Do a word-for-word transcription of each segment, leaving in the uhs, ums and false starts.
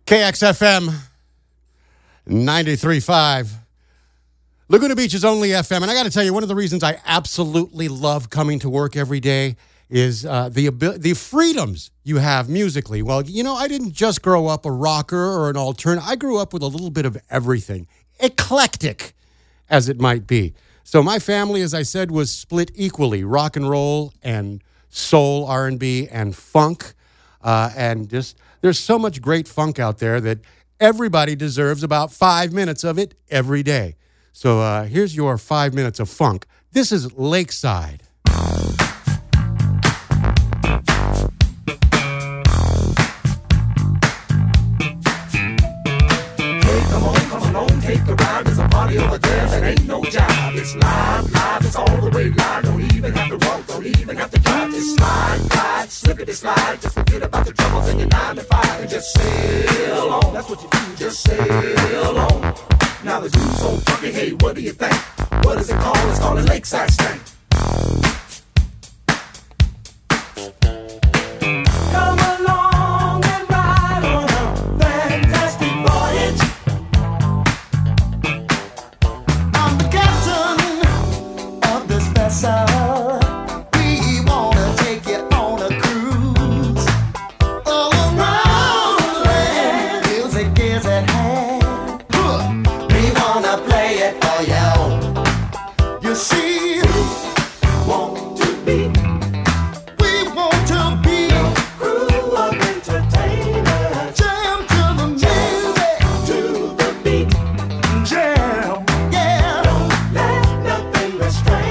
K X F M ninety-three point five. Laguna Beach's only F M. And I got to tell you, one of the reasons I absolutely love coming to work every day is uh, the abil- the freedoms you have musically. Well, you know, I didn't just grow up a rocker or an alternative. I grew up with a little bit of everything. Eclectic, as it might be. So my family, as I said, was split equally. Rock and roll and soul, R and B, and funk. Uh, and just, there's so much great funk out there that everybody deserves about five minutes of it every day. So uh, here's your five minutes of funk. This is Lakeside. Take a ride, there's a party over there that ain't no job. It's live, live, it's all the way live. Don't even have to walk, don't even have to drive. Just slide, glide, slippity slide. Just forget about the troubles in your nine to five and just sail on. That's what you do, just sail on. Now the dude's so funky, hey, what do you think? What is it called? It's called a Lakeside Stank. Come along and ride on a fantastic voyage. We wanna take you on a cruise all around the land. Music is at hand. We wanna play it for you. You see, we want to be, we want to be a crew of entertainers. Jam to the music, to the beat. Jam, yeah. Don't let nothing restrain.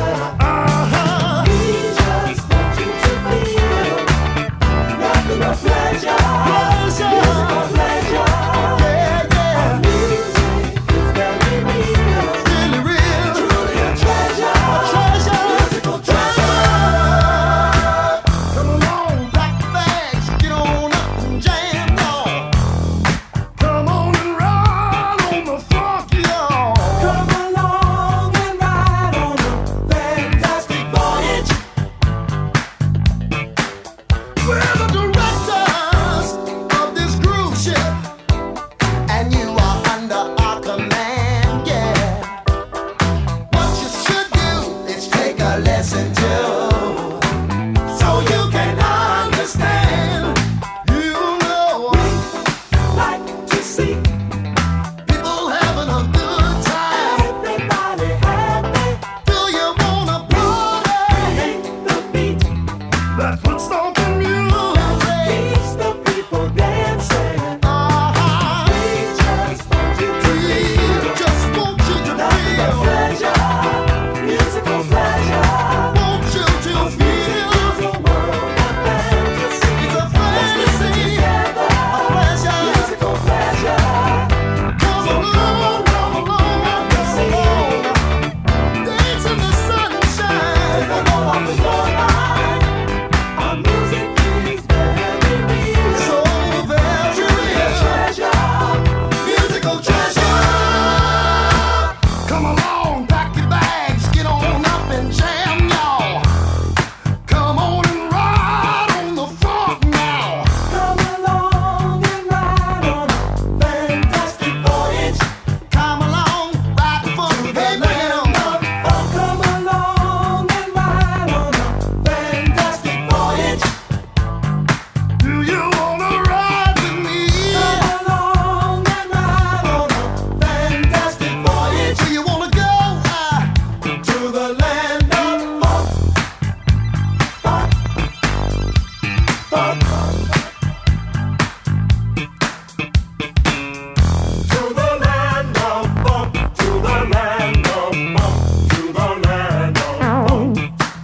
Pleasure, pleasure, musical pleasure. Yeah, yeah. Our music is very real, really real, truly a treasure, a treasure, musical treasure. Come along, black bags, get on up and jam, y'all. Come on and ride on the funk, y'all. Come along and ride on a fantastic voyage. We're the directors of this cruise ship, and you are under our command, yeah. What you should do is take a lesson too, so you can understand. You know, we like to see people having a good time. Everybody happy. Do you wanna party? Hate the beat. That's what's stomping music. Keeps the people dancing. Uh-huh. We just want you to feel. Just want you to feel. The pleasure, musical pleasure. Want you to feel. It's a world of fantasy. It's a fantasy. Together. A pleasure. Musical pleasure. Come along, come along, come along. Dance in the sunshine. Take a load off the shoreline. Our music is very real. So very real. Treasure. Musical treasure. Come along, pack your bags, get on up and jam, y'all. Come on and ride on the funk now. Come along and ride on a fantastic voyage. Come along, ride the funk, hey man. Come along and ride on a fantastic voyage. Do you wanna ride with me? Come along and ride on a fantastic voyage. Do you wanna go uh, to the land of funk? Funk, funk, to the land of funk, to the land of funk, to the land of funk.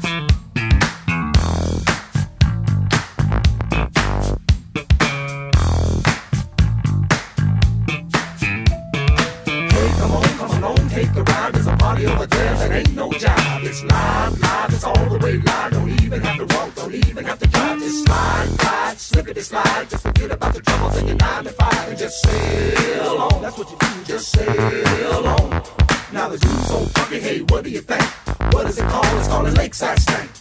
Hey, come on, come along, take a ride. There's a party over there that ain't no job. It's live, live, it's all the way live. Don't even have to walk, don't even have to drive. Just slide, glide, slippity slide. Just forget about the troubles in your nine to five and just sail on. That's what you do, just sail on. Now the dude's so funky, hey, what do you think? What is it called? It's called a Lakeside Stank.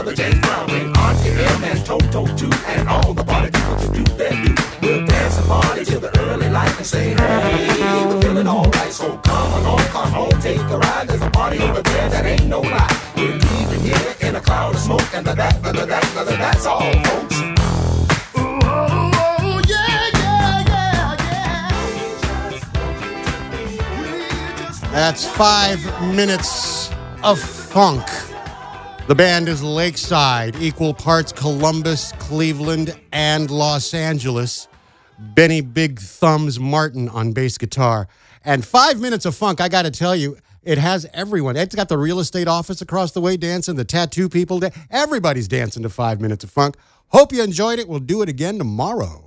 brother James Brown, and Auntie M and Toto too, and all the party people to do their do. We'll dance and party till the early light and say, hey, we're feeling alright. So come along, come home, take a ride. There's a party over there that ain't no lie. We're leaving here in a cloud of smoke, and the that, the that, the that, that's all, folks. Oh, yeah, yeah, yeah, yeah. That's five minutes of funk. The band is Lakeside, equal parts Columbus, Cleveland, and Los Angeles. Benny Big Thumbs Martin on bass guitar. And five minutes of funk, I got to tell you, it has everyone. It's got the real estate office across the way dancing, the tattoo people. Everybody's dancing to five minutes of funk. Hope you enjoyed it. We'll do it again tomorrow.